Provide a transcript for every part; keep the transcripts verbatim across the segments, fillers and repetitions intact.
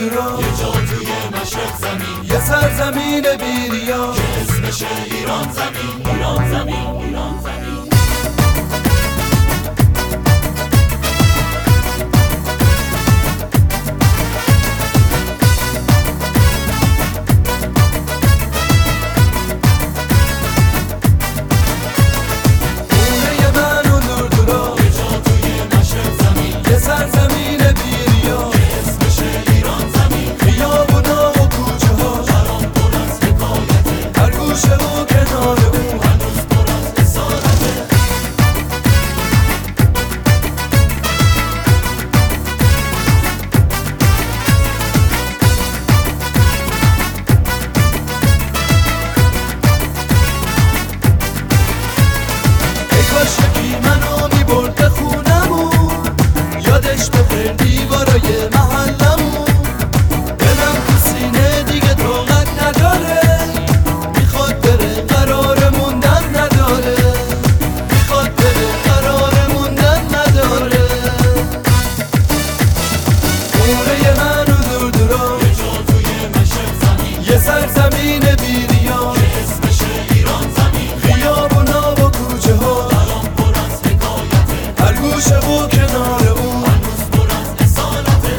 دورا یه جا توی مشرق زمین، یه سرزمین بیریا که اسمشه ایران زمین، ایران زمین، ایران زمین. کاشکی منو میبرد به خونمون، یادش بخیر دیوارای محلمون. دلم تو سینه دیگه طاقت نداره، میخواد بره قرار موندن نداره، میخواد بره قرار موندن نداره. خونه منو دور دورا، یه جا توی مشرق زمین، یه سرزمین بیریا که اسمشه ایران زمین. خیابونا و کوچه ها هر گوشه و کنار اون هنوز پر از اصالته.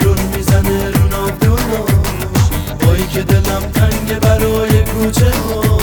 که دلم تنگ برای کوچه ها